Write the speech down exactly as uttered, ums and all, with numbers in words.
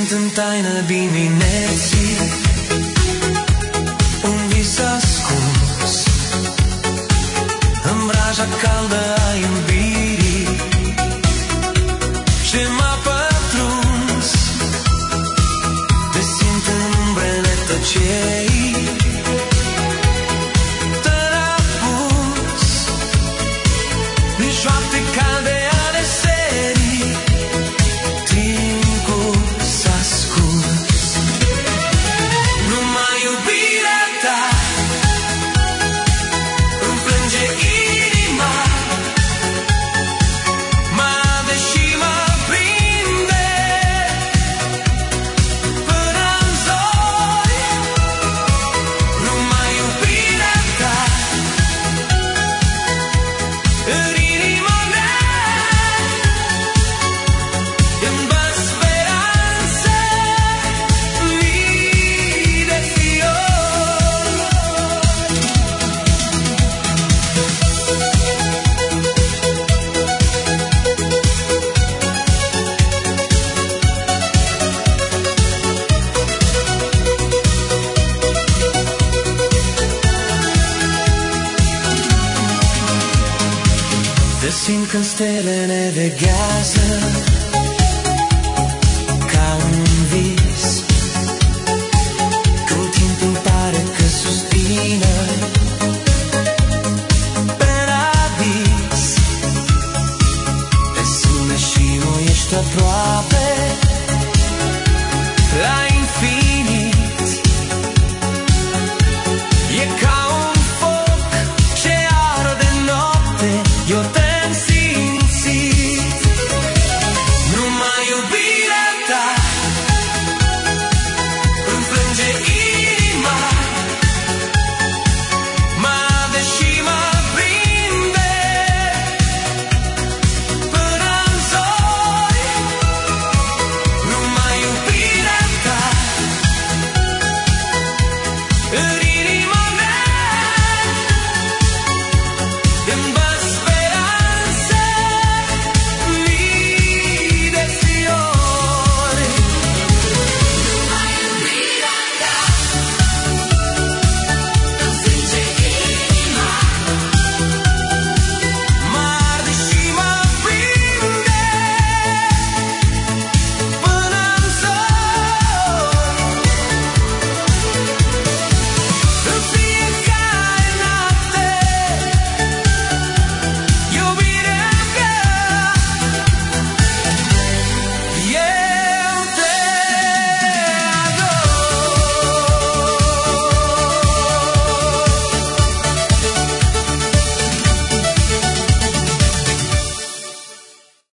simt în taină dimineții, un vis ascuns în vraja caldă a iubirii ce m-a pătruns. Te simt în umbrele tăcerii, tărapus din șoapte calde ale serii. Timpul s-a scurs, numai iubirea ta îmi plânge inima, mă ade și mă prinde până în zori. Numai iubirea ta în inima mea îmi dă speranțe mii de fiori. Te simt când stelele veghează ca un vis, când timpul pare că suspină paradis. Te sună și nu ești aproape,